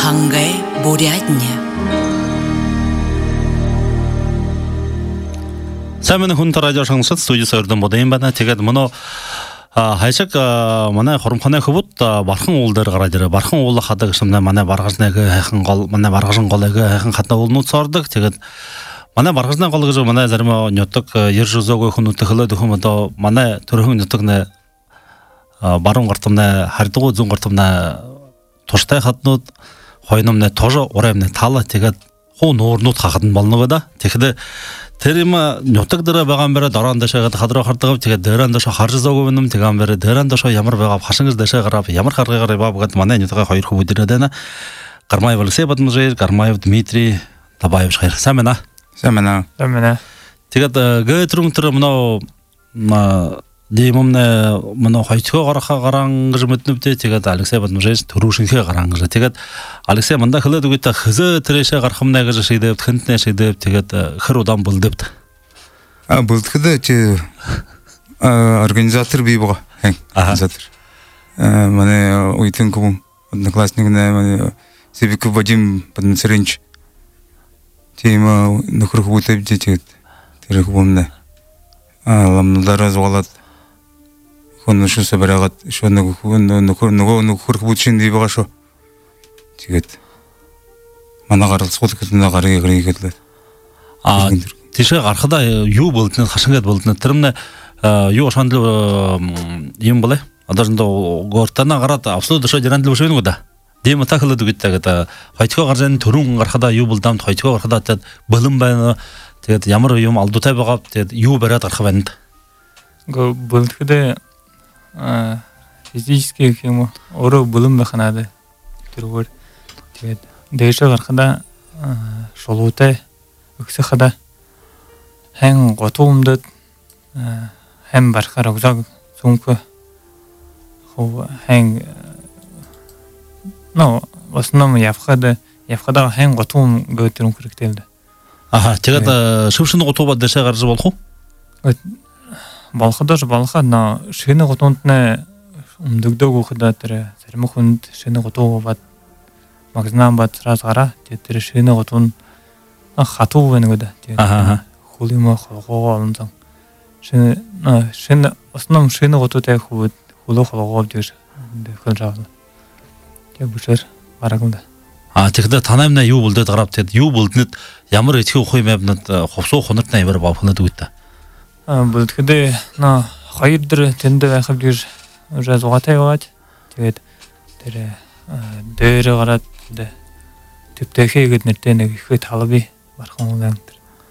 Хангай бурятня. Сәмен хүнті радио шаңшыт студиясы өрден бодайын бәна тегеді мұны хайшық мұны құрымқаны көбіт барқын олдары қарайдыры. Барқын олы қадығы шымды мұны барғашынағы барғашын қолығы әйқін қатына олыны ұтсардық тегеді. Мұны барғашынан қолығы жу мұны зәрімі нөттік ер жүзігі құны түхілі дүхімді мұны түрігін нөттігіні барын қыртымны хәрді ғудзын қыртымны тоштай қатыны қойынымны тоже орайымны талы тегеді қуын орынут қақытын балыны бада тегеді Терima нөттік дыры баған бәрі дарандаша қадыра қартығып, теге дарандаша қаржы зауғы бәнім, теган бәрі дарандаша ямыр бәғап, қашыңыз даша қарап, ямыр қарғы қарай бап, мана нөттіға қайыр көбі дырыдәні. Қармаев Алексей батымыз жайыр, Қармаев Дмитрий Табаев шайыр. Сәмена? Сәмена. Сәмена. Теге гай тұрың тұры мұнау деймімні мұнау қайтыға қараңғы жымытынып де, теге Алексей батымыз жайыр тұрушынға қараңғы. Теге Алексей мында қылы дүгітті қызы тіреше қарқымнағы жашайдып, тхынтіне шайдып, теге қыр одан бұлдыпты. Бұлдықыды те организатор бей бұға. Организатор. Мәне ұйтын көбім. Одноклассникіне Себеков Вадим Поднацаренч. Тема нұқырық өтіп де тегет. Тері көбімді. Ламнылдары зуғалады. Қонны шу сабарағат. Шо нұқырық өтшін дей бұға шо. Тегет. Мана қарыл сұғыт күтінде қарығы кетіледі. Теше қарқыда ю болытын, қашыңғат болытын. Түрімні ю ашандылы ем болай. Адажында ғортана қарат, абсолют дұша жерандылы бөші бені көді. Деймі тақылы дүгітті. Қайтыға қаржайын түрін қарқыда ю болдам, қайтыға қарқыда бұлым бәні, ямыр үйім алдутай бағап, ю бәрәт қарқы бәнді. Бұлтықыда физически кемі оры бұлым бәқанады. Түргөр. Дейші қарқыда шолуытай өксі қада әң ғотуымды әм барқар ұғзақ сұңқы әң в основном явқадағы әң ғотуым көтерім күріктелді. Тегеді шымшыны ғотуы бәді дәші қаржы болқу? Балқыда балқа шыны ғотуымдына ұмдығды ғоқыда түрі сәрімі құнд шыны ғотуы бәд магазинан бәд сыраз ғара түрі шыны ғотуын қату бәні көді. Хулима қолғауға алынсаң. Шыны, основном шыны ғоту тәй хулы қолғауға дейші. Кіл жағылы. Бұшыр барағылды. Тегді танайымна ю бұлды ғарап деді. Ю бұлдынет ямыр етке қоймайбынет қопсу қоныртына ебір бапқынады өтті. Бұлдықыды қайырдыр тенді әқіп дейш жаз оғатай оғат. Тегеді дөйірі ғарат. Түптәке егетнеттен егет алыбы барқан олаңдыр.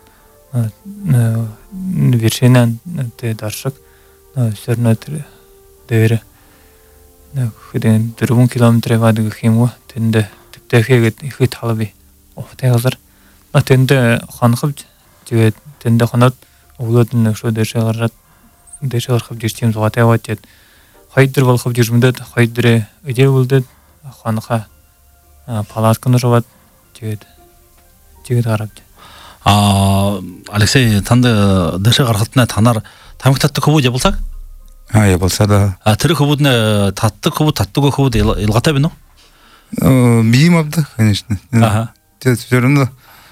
Вершенен даршық сөріне дөйірі. Күден 4 километр вадығы кемгі тенді түптәке егет алыбы оғатай ғазыр. Тенді қанқып, тенді қанат оғылатын шо дөйші ғарқып дерштем оғатай оғат дед. Қайдыр балқып держімдет, қайдыры өде өлдет, қанға палатканы жауат тегеді ғарабды. Алексей, танды дөші ғарқытына танар тамық татты көбі де болсақ? Е болса да. Түрі көбіні татты көбі елғата бені? Бейім абды, конечно. Түрімді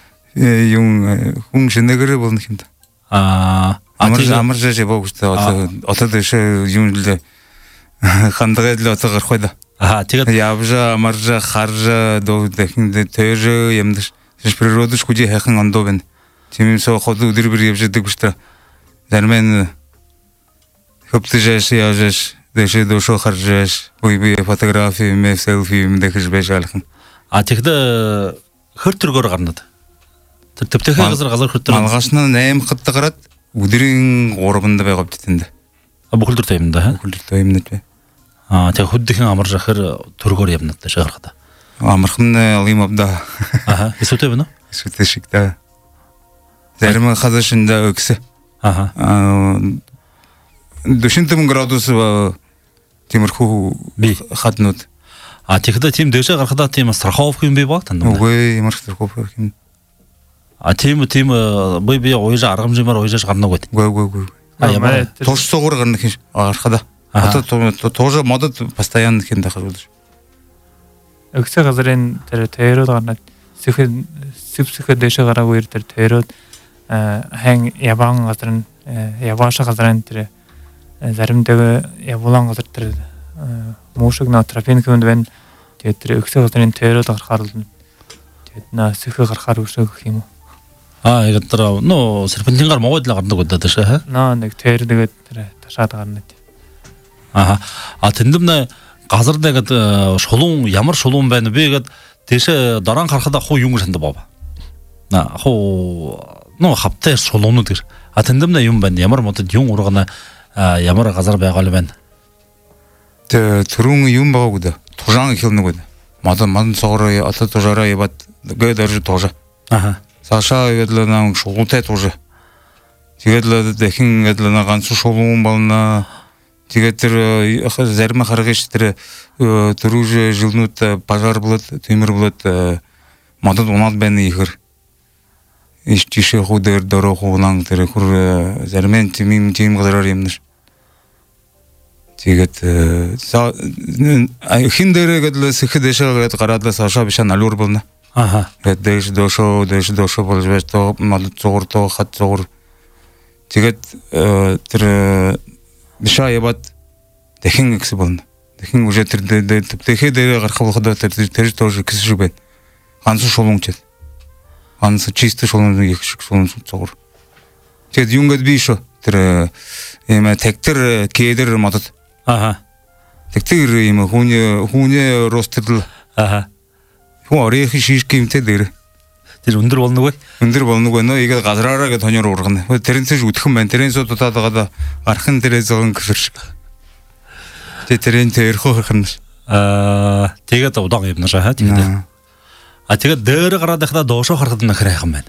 хүн жинегірі болын кемді. Амыр жа бол күшті. Оты дөші юнілді қандығы әділі оты ғыр қойды. Ябжа, амаржа, харжа, дәкінді төйрі, емдіш. Сеш природы шкуди әқін андобен. Темім соға қоды үдір бір ебжеді күшті. Дәрмен көпті жәші, яжаш, дөші дошо харжаш, ойбе фотография, меф селфи, мдәкіш бәш әлқын. Текді хыр түргөр қарнады? Тіптігі ғазар хыр түргөр? Малғашына нәйім қытты қарат, үдірін орыбында бәғап детінді. Бұқыл түртайымды? Бұқыл түртайымды бә. Тек хүддікен амыр жақыр түргөр ебінді шығырқыда? Амырқын алайым абда. Есуте бұны? Есуте шықта. Зәрімі қазашында өксі. 200 градусы темірху қатынуд. Текді тем дөші қарқыда темі страховка бей бағыттан? Ой, емір страховка кем. Темі бей ойжа арғым жемер ойжа шығарына қойды? Ой. Тош соғыр қарны кеш арқада. Это тоже мода постоянно кем-то ходишь. өгсө газрын тэр тэрүүд гарнаад сипсэхэ дэшэ гараагүй тэр тэрүүд хэн яваан газрын явааш газрын тэр заримдаа явуулан газар тэр муушиг на трафик хүнд байна. Тэгээд тэр өгсө газрын тэрүүд гарахаар л тэгээд наа сэхэ гарахаар өшөөх юм уу? яг тэр нөө серпентингаар могодлоо гардаг удаа дэшэ хаа? Нэг тэр тэгээд тэр ташаад гарна. Тэндэмнэ газар нэгэд шулуун ямар шулуун байна бэ гэд дэшэ доран харахад хуу юм санд баба. Хуу нөө хавтай шулуунууд гэр. Тэндэмнэ юм байна. Ямар модод юм ургана ямар газар байгаал байна. Түрүүн юм байгаагүй да. Тужаан их нэг байна. Ман цогроо одоо тужаараа яваад гэдэг тужаа. Саша ядлаа нам шулуунтай тужаа. Тэгээд л дахин ядлаа ганц шулуун болно. Тэгээд тэр зарим харагч тэр түрүү жилнүүд пожар болоод тиймэр болоод модод унаад байна ихэр иш тишээ худэр дөрөө хуунан тэр хүр зарим тийм газараар юмнаш тэгээд хин дээрээ гэдэл сэхэдэшээ гараад саша бишаа налуур болно дэш дошо болж байж тоо мод зур тоо хат зур тэгээд тэр бишаа яваад дахин гисэн болно. Дахин үжээ тэр тэхээ дээр гарах болоход тэр тоош гисэн шиг байна. Ганц шулуун ч. Ганц чист шулуун их шиг шулуун цогор. Тэгээд юм гээд би шүү. Тэр юм тактер кедэр модод. Тактер юм хүүний ростер. Хүн орих шиш гимтэй дээр. Тэр өндөр болно уу? Өндөр болно уу нөө игээ газраараа гэж тонёр ургана. Тэрнээс үдхэн байна. Тэрнээс удаад байгаа гарахын дээрээ зогон гэсэр шиг. Тэрэн тэрхөө хөрхөн. Тэгээд удаан юм наа тэгээд. Тэгээд дээр гараад байхдаа доошоо харахад нөхөр хайхан байна.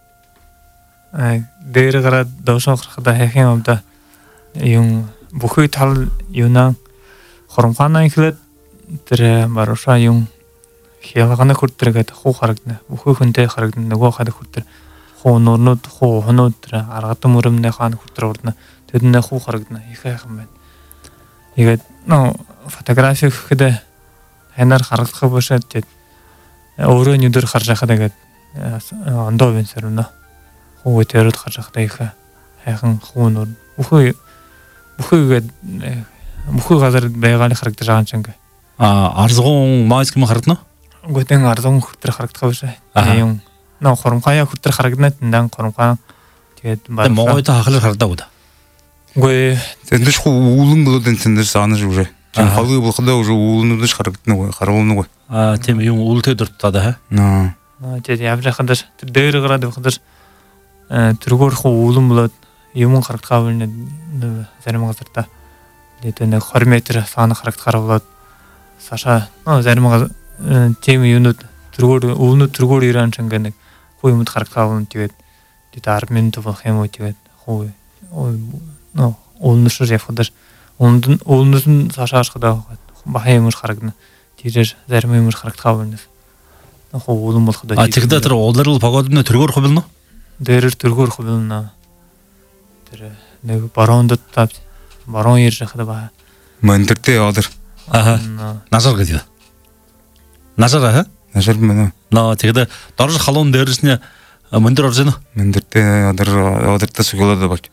Дээр гараад доошоо харахад хайхан юм да. Yung бүхий тал юунаа хоромханаа ихлээд тэр маруша yung хялгана хүртрэгээд хуу харагдана. Бүхий хүнтэй харагдана. Нөгөө хад хүртэр хуу нуурнууд хуу хонууд тэр аргад мөрөмнээ хаан хүртэр урдна. Тэднээ хуу харагдана. Их хайхан байна. Тэгээд фотографи гэхэд ханаар харагдах бошоод тэгээд өөрөө нүдэр харж байхад тэгээд ондоо бин сэрнэ. Хуу тэрүүд харж байхад их хайхан хуу нур. Бүхий газар байгааны харагдаж байгаа юм чинь. Арзгуун маск юм харагдана? Гүтэн арзгуун хүртэр харагдах бошоо. Юм хоромхая хүртэр харагдана тэндан хоромхаа тэгээд могойтой хахлаар харагдаагүй да. Гүй тэндээс үүлэн болоод тэндээс санаж үрээ. Чинь хоолой болохдоо үүлнүүдээс харагдана уу? Харуулна уу? Тийм юм үүлтэй дуртаа да. Тэгээд явлахад тэр дээр гараад байхад тэргээр үүлэн болоод юм харагдахаа байна. Зарим газартаа тэгээд нэг 20 м саана харагдахаар болоод саша зарим тийм юунууд тэргээр өвнөд тэргээр ирэн ч ингээ нэг хуу юмд харагдахаа байна. Тэгээд 10 минут болох юм уу тэгээд хуу өвнөшөр явахад өвнөс нь цаашааш гадаа бахан юмш харагдана. Тэрээр зарим юмш харагдахаа байна. Хуу өвлөн болоход тэгэхдээ тэр улирал погодны тэргээр хувилно? Дээрэр тэргээр хувилно. Тэр нэг бароонд тав бароон ирж хахад ба мандэртэй олэр. Назар гэдэг. Назар мэнэ. Тэгэхдээ дорж халуун дээрсний мандэр орж байна. Мандэртэй олэртаа суглаад болж.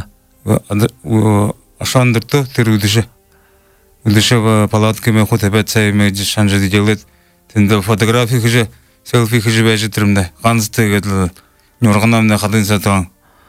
Ашандэртөө тэр үдэшээ палатками хотебет саймэж шанжид делет тэнд фотографи хийж селфи хийж байж тэрмдэ ганц тэгээд нурганамны хадын сатан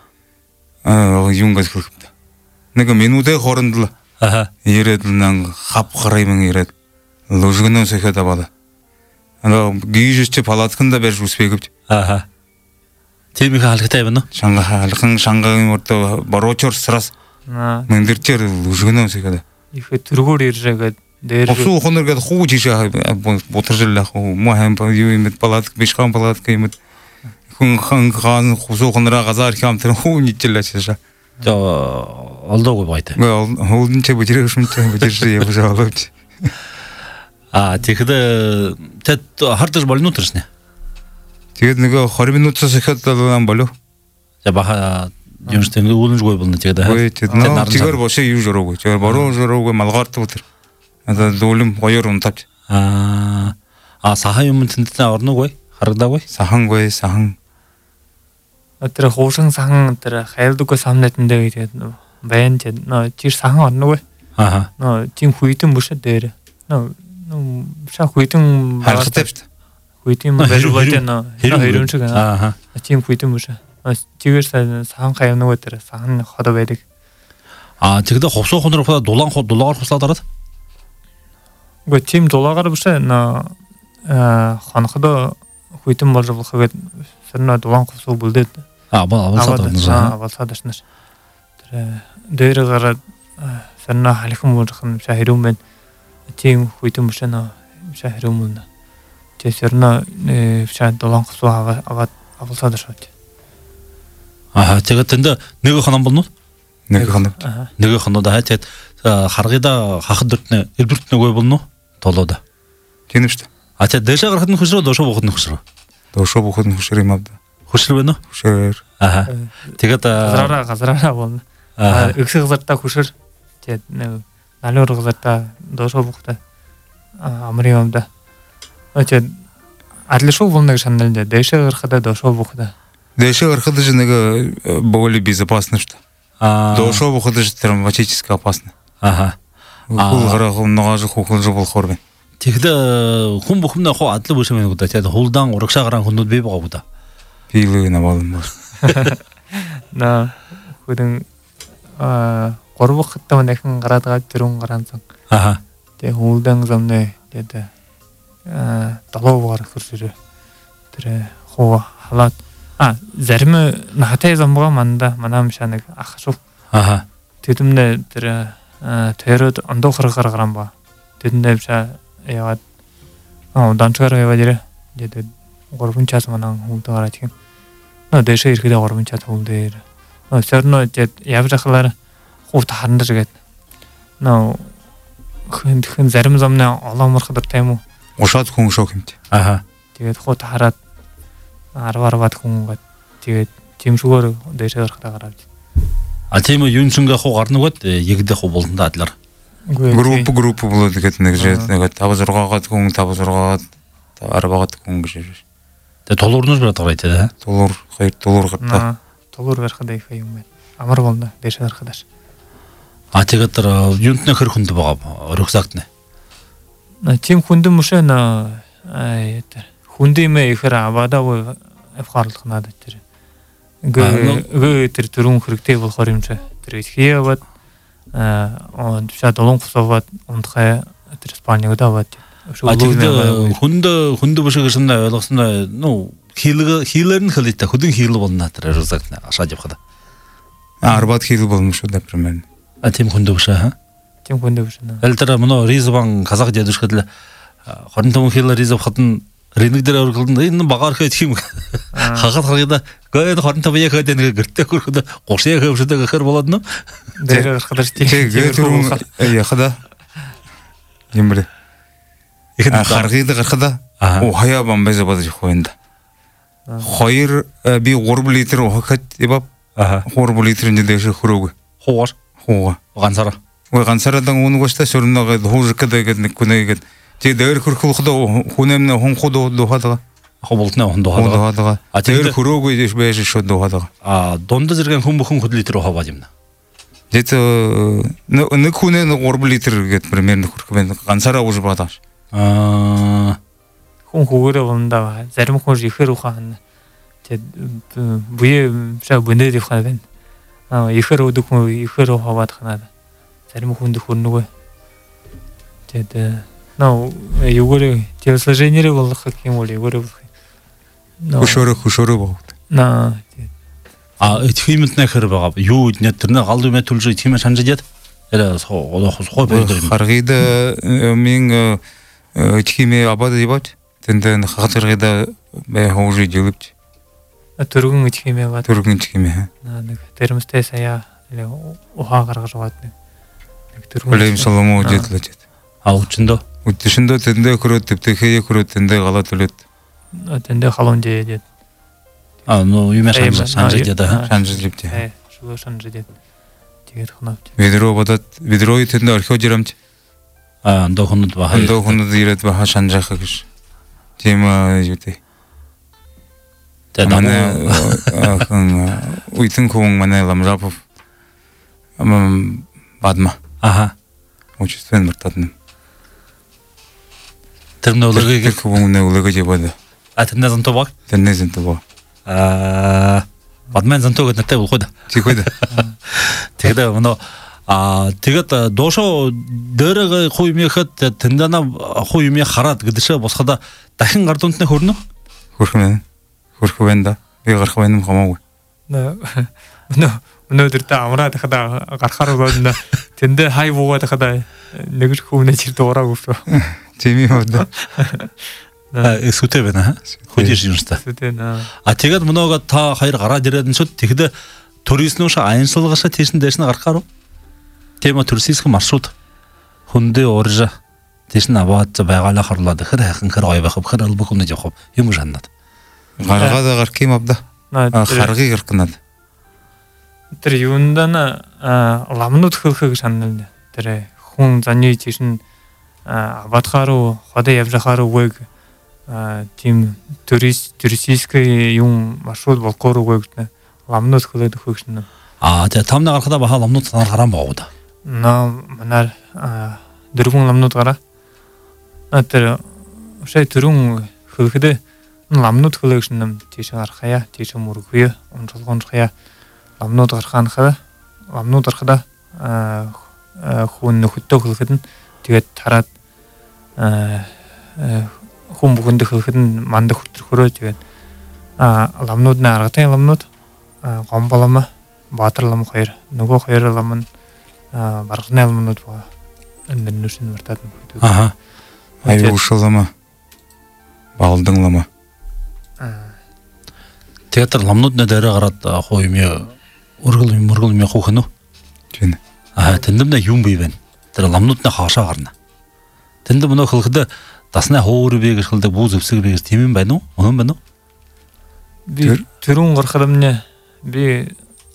юм гэж хэлдэг. Нэг минутын хооронд л ирээд нан хав гараймын ирээд лужгнос ихэд аваад гийж чи палатканда байж үсвэгэвч. Тийм их хаалгатай байна уу? Шангагийн урд борочор сраас мандэрчээр лужгнос ихэд. Их тэргээр иржээгээд дээр хуу хоноргээд хуу жишээ бутаржлах муу хайм юу юм палатк бишхан палатк юм хүн хан хуу хонороо газар хам тэр хуу нийтлээч шаа. Олдоогүй байтай. Хуулын ч бижрэх шүнтэй бижрээ явуулж. Тэгэхээр тэд хардаж болно төрснэ. Тэгээд нөгөө 20 минутаас ихэд болов. За баха юмштэй үүлэнжгүй болно тэгээд. Тэгээр бошоо юу жороогүй. Тэгээр бороо жороогүй малгаардаг тэр. Одоо дүүлэм гоёор унтаж. сахан юм тэнтэн орно ғой харагдаагүй сахангүй сахан тэр хоошин сахан тэр хайлдаггүй самнатандаа гэдэг баян ч чир сахан орно ғой тийм хүйтэн бүшэ дээр ша хүйтэн харахтай шүү дээ хүйтэн байж байна хэрэмчэг тийм хүйтэн бүшэ чигээр сахан хаяна тэр сахан ходо байдаг тэгдэ ховсоо хонороо дулаагаар хуслаад ороод үгүй тийм дулаагаар бүшэ хонходо хүйтэн болж болох гэдэг сэрнэ дулаан ховсоо бүлдээд авалсаад ашнаш тэр дээр гараад сэрнэ халихан мөрхөн ша хэрүүм байна тийм хүйтэн бүшэ ша хэрүүм мөн тэр сэрнэ ша дулаан ховсоо аваад авалсаад ашаад тэгээд тэнд нэг хонон болно нэг хоноо тэгээд харгыда хахад дөртнө элбэрт нөгөө болно толода тийм шүү дээ тэгээд дэшээ гарахад нь хөшрөө доошоо буухад нь хөшрөө юм аа хөшрөө байна уу хөшрөө тэгээд газраараа болно өгсөг газартаа хөшөр тэгээд налуур газартаа доошоо буухтай амрын юмда тэгээд адлишуу болно гэж санал нь дэшээ гарахад доошоо буухтай дэшээ гарахад ж нэг более безопасно шүү дээ доошоо буухад ж травматически опасно гарах ногоож хүүхэн болохоор байна тэгэхээр хүн бүхнээ хоо адлаг биш юм гэдэг тэгээд хулдаан урагшаа гараан хүмүүс бий байгаа буда пилэг намаалмаа хүдэн горвох хатаа нэхэн гараад байгаа тэрүүн гараансан тэгээд хулдаан замнаа тэгээд долоовор хөрсөрөө тэр хоо халаад зарим нахтай замгаа манда манам шанаг ах шүү тэдэмнэ тэр тэрод ондохрохор гарам ба тэднэ бша яваад данчгаар яваад ирээ тэгээд 3 час манаа хүмдэн гараад тийм дэшээ ирэхэд 3 час хүмдээр сэрнө тэгээд явж ахлаар хувт харна гэгээд хүн зарим замнаа олооморход тийм үү ушаад хүн шок юмт тэгээд хувт хараад 10-10 хүн гад тэгээд жимшгөр дэшээ гарахтаа гараад тийм үү юунчингээ хуу гарнагад ягдэх хуу болондоо адлаар групп болоод гэдэг нэг 5-6-гаад хүн 5-6-гаад 10-гаад хүн гэж байна. Тэгээд толуурнууд бараад байгаа тийм толуур хоёр толуур гадаа толуур барихад их юм байна. Амар болно дэшээ гарахадаш. Тэгээд тэр юунтны хэр хүнд байгаа рюкзакт нэ. Тийм хүндэн мөшөө хүндэмээ ихэр аваадаа авахарлах надад тэр. Тэр түрүүн хэрэгтэй болохоор юм чи. Тэр ихээ яваад шаа долон хусаваад ундхай тэр Испаниг даваад. хүнд бушгасан ойлгосноо хийлэр нь хэлээ хөдөн хийл болно тэр рюкзак ашаад явахад. 10 хийл болно шүү дээ примерно. Тийм хүнд бушаа. Тийм хүнд бушаа. Элдэр мөн ризбан казах дэдүшгэд 25 хийл ризбхад нь ринэг дээр өргөлд энэ багаар хэд юм хагад харгада гээд 25 яг гэдэг нэг гэртээ хөрөхөд 30 яг хөвшөд гэхэр болоод нөө дээр гарахад тийм яхада юмрэ харгад гарахад хаяа бамбайза бодож хойнд 2 би 3 литр ухахад ибав 3 литрын дэше хөрөөг хуугаар ганцаараа дан унгууштай сөрнөг хуужкад гэдэг нэг күнэгээд тэгээд дээр хөрөхөд хүнэмнэ хонход дуухадаг хоболтны хонд дуухадаг дээр хөрөөгүй байж шууд дуухадаг дунд зэрэг хүн бүхэн литр хаваад юм. Тэгээд нэг хүнээ 3 литр гэдэг примерно хөрөх байна ганцаараа ууж баадаш хүн хөгөрөө ундаа зарим хүн ихэр ухаан тэгээд буе шаа бунээд ихаа байна ихэр өдөх хүн ихэр хаваад ханаа зарим хүнд хөрнөгөө тэгээд юугөр телосложениерээ болох юм уу юугөр хөшөөрөө богд химэнтнэ хэр байгаа юу нэ тэрнэ гал юмэ төлж тийм санжидяд хой байдаг харгид мин химэ абад ибат тэндэн хатэргэдэ бай хоожи жилвч төргөн химэ бат төргөн химэ нэг термостэй сая ухаа гаргаж аваад нэг төргөн соломо жилвч аучндо үтшиндө тэндээ хөрөө төвтэхээ хөрөө тэндээ галаа төлөд тэндээ халуун жээд юмэ санжидяд шугар санжидяд тэгээд хонавч видео бодод видеои тэндээ орхиож ирамж андо хүнд ирээд баха санжаах гэж Тема юте. Мане уйтын куң мане ламжапов. Бадма. Ага. Учествен мартадным. Терминология куңне улыгы жебады. Атында занто бар? Тенне занто бар. Бадмен занто гэдэг бол қойды. Тикойды. Тэгдэ мөн тэгээд доошо дээрээ хуу юм яхад тэндана хуу юм хараад гэдэгшээ босхода дахин гар дундны хөрнө? Хөрх байна да. Би гарах байна юм хамаагүй. Өнөөдөр та амраад хада гарахаар өгөөд тэндээ хай буугаад хада нэг хүүнэ чир дуураагүй шүү. Тийм юм да. Эсүтэй байна. Хөдөөж юм шүү. Тэгээд мөнөөгөө та хоёр гараад ирээд нь тэгэхдээ туристнууш аянсалгашаа тийшэн дэшнэ гарахаар тема туристический маршрут хүндээ урж тийшэн аваад байгалаа хорлоод хэр хайхан хэр гоё байх хэр албах юм явах юм жаннаад. Гаргаад гарах юм авда. Харгыг гаргнаад. Тэр юундана ламнууд хөлхөг шанал тэр хүн заны тийшэн аваадхааруу ходоо явжахаар үг тим туристический юм маршрут болгоор үг ламнууд хөлөд хөгшнө. Тэгээ тамна гарахада баха ламнууд танаар гараан боогда. Манаар дөрвөн ламнууд гараа. Тэр шээ түрүүн хөлхөдөө ламнууд хөлөгшнө тийш гарахая, тийш мөргөе, унжуулгонхая ламнууд гараханхаа ламнууд гарахада хүн нөхөдөө хөлөхөд нь тэгээд тараад хүн бүхэнд хөлөхөд нь мандах хөтөрхөрөө тэгээд ламнууд на аргатын ламнууд гомболомо баатарлам хоёр нөгөө хоёр лам нь барганы ламнууд ба энэ нүшин мартаад аха аюушлама балдан лама театр ламнуудны дээрээ гараад хуу юм өргөл юм хөөхнө. Тийм. Тэндэмнэ юм бий байна. Тэр ламнуудны хаашаа гарна. Тэнд мөнө хөлхөд дасны хөөр бий гэж хэлдэг бүү зөвсөг бий гэж тийм юм байна уу? Өнөө байна уу? Би түрүүн гарахад минь би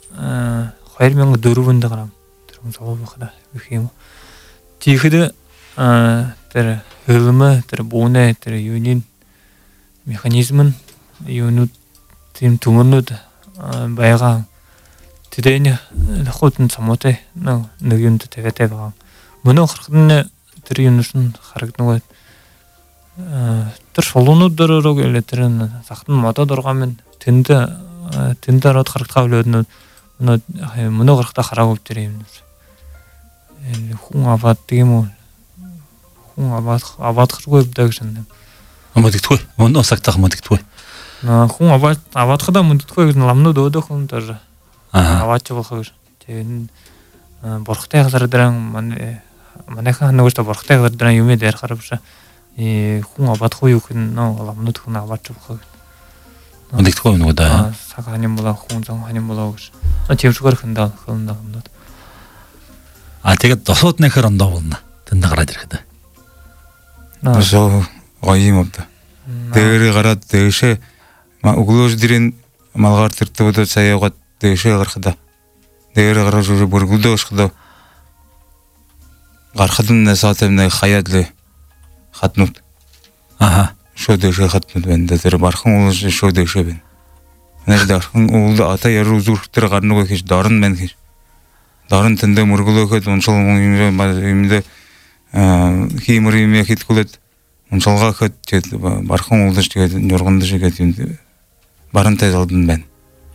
2004 онд гарам. Түрүүн сав байхад их юм. Тийхэд тэр хөлмө тэр бүүнэ тэр юунийн механизм нь юунууд тийм төмөрнүүд байгаа. Тэдэний хутан самуутай нэг юмд тавиатай байгаа. Мөнөө харахад тэр юмс нь харагддаг. Тэр шулуунууд дөрөөрөө гэлээ тэр захтан модод ургаа минь тэнд ороод харагдах үлээд мөнөө гарахтаа хараагүй тэр юм. Хүн аваад тийм үү? Хүн аваад хэргүй бдэг шин. Модэгтгүй. Мөнөө сагтах модэгтгүй. Хүн аваад хадаа модэгтгүй гэж ламнууд өдөх юм тэр аваач болох гэж. Тэгээд бурхтай газар дээр манайхан нөгөөсөө бурхтай газар дээр юм дээр харагш. Хүн аваадахгүй юу гэн ламнууд хүн аваач болох. Модэгтгүй нөгөө да. Саганы мula хүн зам ханы мula гэж. Төвшгөр хандаа ламнууд. Тэгээд досууд нэхэр ондоо болно. Тэнд гараад ирэхэд. Жоо гоё юм да. Дээр гараад дээшээ өглөөж дэрийн малгаар тэртүүд саяагаад дээшээ гарахда. Дээр гараж бүргөлдөө өшгөдөө. Гарахад нь саатэмнэ хаяад л хатнууд. Аха. Шоо дээшээ хатнууд байна. Тэр бархан уул шоо дээшээ байна. Нэр дархан уул ата яруу зүрх тэр гарныг хийж дорн байна гэж. Дорн тэндээ мөргөлөөхөд уншил юмдээ хиймэр юм хитгүүлээд уншилгаахад тэгээд бархан уулж тэгээд нургандж игээд юм барантай зодон байна.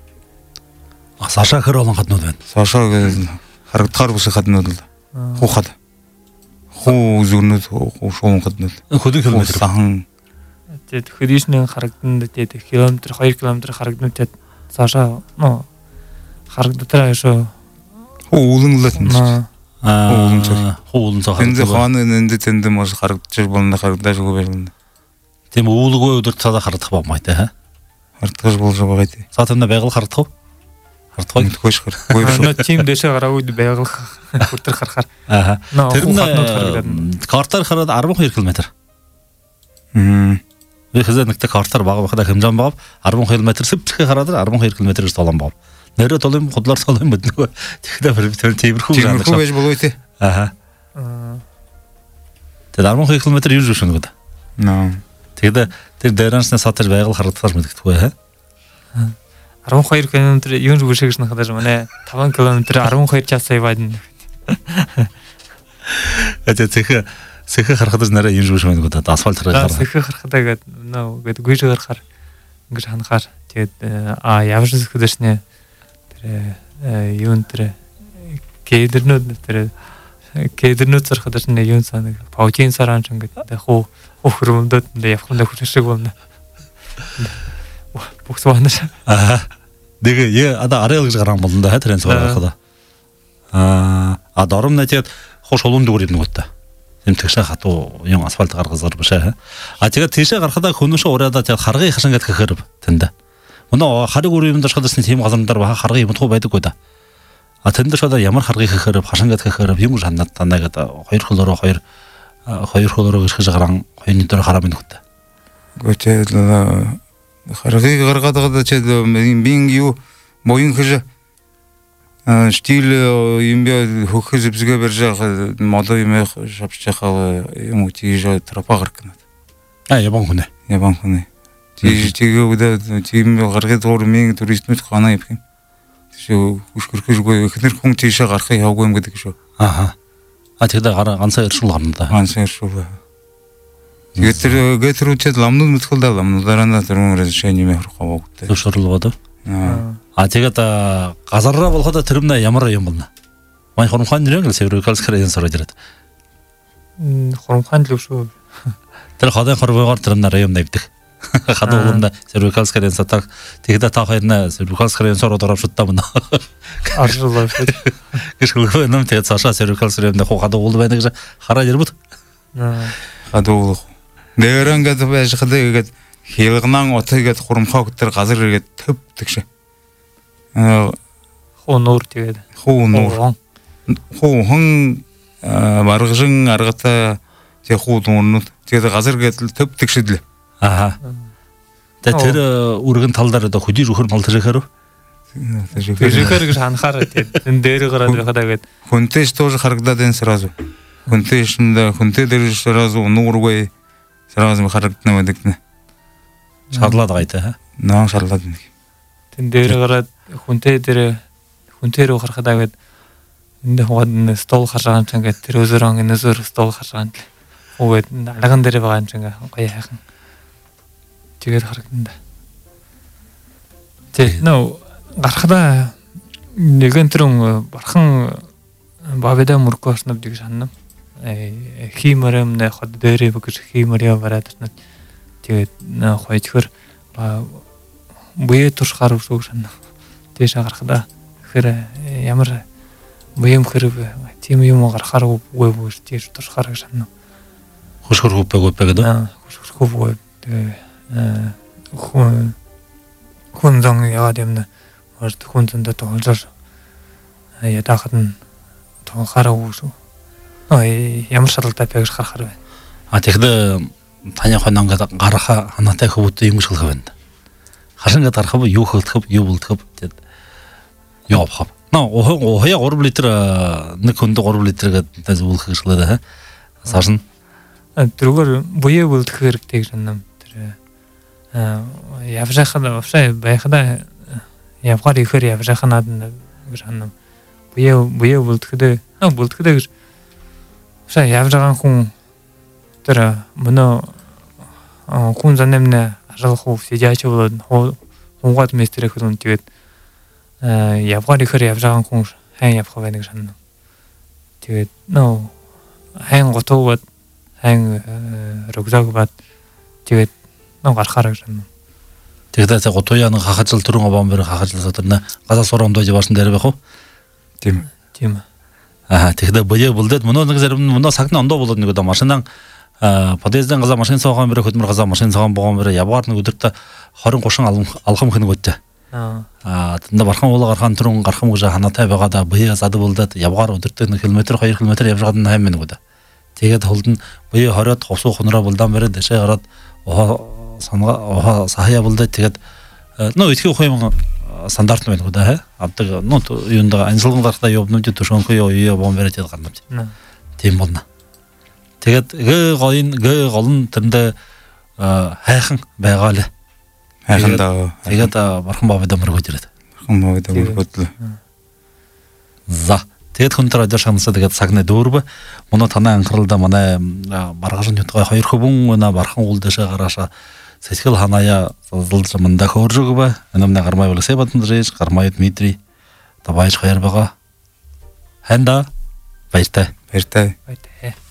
Саша хэр олон хатнууд байна. Саша гэж харагдахаар бүс хатнууд л хуухад. Хуу зүрнүүд шуун хатнууд. Хөдөө километр сахан. Тэгээд хөдөөснөө харагдана тэгээд километр 2 км харагдана тэгээд Саша харагдтаа шүү. Уулын л уулын цаа. Энд хааны энд тэнд мос харагдчих болно харагдаж үгүй байна. Тийм уулгүй өдөр цаадаа харагдах бомой те ха. Харагдаж болж байгаа тий. Саатамна байгаль харагдах уу? Хардхой хөш харахгүй шүү. Тим дэшээ гараагүй байгаль хүртэр харахаар. Аа. Тэр нь картаар хараад 12 км. Би хэзээ нэгтэй картаар бага бахада хэмжээн бав 12 км сэвчхэ хараад 12 км-ээр толон бав. Нэрэ толон ходлоор толон мэднэ. Тэгэхээр тиймэрхүү жанр. Тиймэрхүү байж болов тий. Аа. Тэгээд 12 км юу шүү шүнгүүд. Наа. Тэгээд Тэр дээрэнс сатаж байгаль харагдаж мэдгэдэггүй хэ? 12 км юун руу шигш нахадаж манай 5 км 12 часаа яваад. Сэхэ харахад нараа юм шиг байна гэдэг асфальт харахад. Сэхэ харахадаа гээд нөө гээд гүйж гарахаар ингэж ханахаар тэгээд явж зүгдэшнэ тэр юун тэр кедэрнүүд зархадаж нэ юун санаг паужийн саранч ингээд хуу хөрөмдөд явханд хүршиг болно. Бухс ванаш. Тэгээ ада арай гэж гарсан болно да тэрэн цогцохоо. Доромна тэгээд хош холуун дүгэр ирнэ гэдэг. Тэмтгшээ хатуу юм асфальт гаргазар башаа. Тэгээд тийшээ гарахадаа хөнөөшөө ураадаа тэгээд харгын хашин гэдэг гэхээр тэнд. Өнөө харыг үр юм дашхадасны тийм газарндар баха харгын юм туу байдаггүй да. Тэнд шода ямар харгын гэхээр хашин гэдэг гэхээр юм шанаад танаа гэдэг хоёр хөлөөрөө гэж гаран хоёрны дээр хараа минь хөтэ. Гэхдээ харгыг гаргадаг ч бин юу моин гэж стил юм хөхөж зэвсгээ барьж молоо юм шавчхаа юм тийж тропа гаргана. Япон хүн. Тэгээ үдэ тийм гаргыг дуурмын туристнууд ханаа юм. Тийш хөшгөрхөжгүй ихнэр хүн тийш гарах явгүй юм гэдэг шүү. Тэгээд ганцаа иршүүл гарна да. Ганцаа иршүүл. Тэгээд гэтрүүчэд ламнууд мэтгэлдээ ламнуудараа тэрүүн решение мэрхаваа гэдэг. Зөвшөөрлөгөөд. Тэгээд газараа болоход тэрмнэ ямар юм болно. Мань хоромхон нэрэн севрикалскэр энэ сорож ирээд. Хоромхон л шүү. Тэр хадан хорвоогоор тэрмнэ юм навдаг. Хадууланда севрикалскэр энэ сатаг тэгээд та хоёрна севрикалскэр энэ сороод оруулдаг мөн. Аржуулаа. Гişгөө нам тэгээд цаашаа севрикалскэр энэ хадуул байна гэж хараад ирбут. Хадуул. Нэрэнгэд байж хадаг Хилгнан отыгээд хурамхаа тэр газар ирээд төвдөг шээ. Хуунуур тэгээд. Хуунуур. Хуун маргажин аргатай тэг хуунууд тэгээд газар гээд төвдөг шэдлээ. Тэгээд тэр үргэн талдаар одоо хөдий рөхөр мал тэрэхэр. Тэрэхэр гэж ханахаар тэгээд энэ дээр гараад байхадаа гээд хүнтэйш тоже харагдаад энэ сразу. Хүнтэй дээр сразу нуургүй сразу харагдана гэдэг. Шарлаад байгаа юм наа шарлаад нэг. Тэн дээр гараад хүнтэй рүү харахадаа гээд энэ хаваад стол харсан ч ингээд тэр өзөрөө энэсөр стол харсан л үгээд алаган дээр байгаа юм чи ингээ гоё хайхан. Тэгээд харагдана. Тэг нөө гарахдаа нэгэн төрөн бархан бавэда мөркөөснөв гэж санана. Химэрэм нэ хад дээр бүгж химэрэ бараад байна. Тэгээд хоёрхор буяа туршихаар үсэг шана. Тийш гарахдаа тэгэхээр ямар буяам хэрэг тийм юм гарахаар үгүй бүр тийш туршихаар шана. Хөшгөр хөвбэг гэдэг. Хөшгөр хөвбэг. Хүн зан яваад юм орд хүн зөндөө тоолж ядахад нь тоохаараа үгүй. Ямар шалгалтай байж гарахаар байна. Тэгэхээр таны хононго гараха ханатай хөвөд юм шиг байна. Хашинга дарахав юу хөлдөхөв юу болдохов тэгэд явах. Хаяа 3 литр нэг хүнд 3 литр гэдэг зүйлх гэжлээ. Сарсан. Тэргээр буяа болдох хэрэгтэй гэж юм. Тэр явжахад байхад явгаар ихээр явжахнаад гэж юм. Буяа болдохдээ гэж явжгаан хүн тэр мөнө хүн занэмнэ ажиглах уу сидяч болоод хунгаад мистерэх хүн тэгээд явгаар ихээр явжгаан хүн хайн явах байна гэж санана. Тэгээд хайн готовод хайн рюкзак тэгээд гарахаар гэж санана. Тэгээд за готоян хахажл түрэн бомбер хахажласаа тэрнэ газар сурамдоо яваасан дээр байх уу? Тийм. Тэгэхээр боёо болдод мөнөө нэг зарим мөнөө сагны ондоо болоод нэг одоо машинаа подъездын газар машин цаагаан бэрэ хөдмөр газар машин цаагаан богоон бэрэ явгаар нэг өдөртө 20-30 алхам хэнэг өдөө. Тэнд бархан уулаа гархан түрэн гархам гэж ханатай байгаадаа боёо зад болдод явгаар өдөртө 1 км 2 км явж гад 8 минут өдөө. Тэгээд холдон боёо хороод хосуу хонороо болдаан бэрэ дэшээ гараад санаа сахая болдод тэгээд итгэх юм стандарт байна гэдэг авдаг юунда анзалган гарахтаа явнууд төшөнхөө юу бомберэж гарна тийм болно. Тэгээд гэ голн тэрэндээ хайхан байгаалаа. хайхандаа тэгээд бархан бабад амар хөдөрөд. бархан бабад амар хөдлөө. За тэгээд хүн радио шансаа тэгээд цагны дөрв мөн танай анхааралда манай маргааш нутгаа хоёр хөвөн бархан уул дэше гарааша сэтгэл ханаяа зулж манда хөөрөг ба анамна гармай болсэй батндрэж гармай Дмитрий та байж хаяр байгаа. Ханда баяртай. баяртай. Баяртай.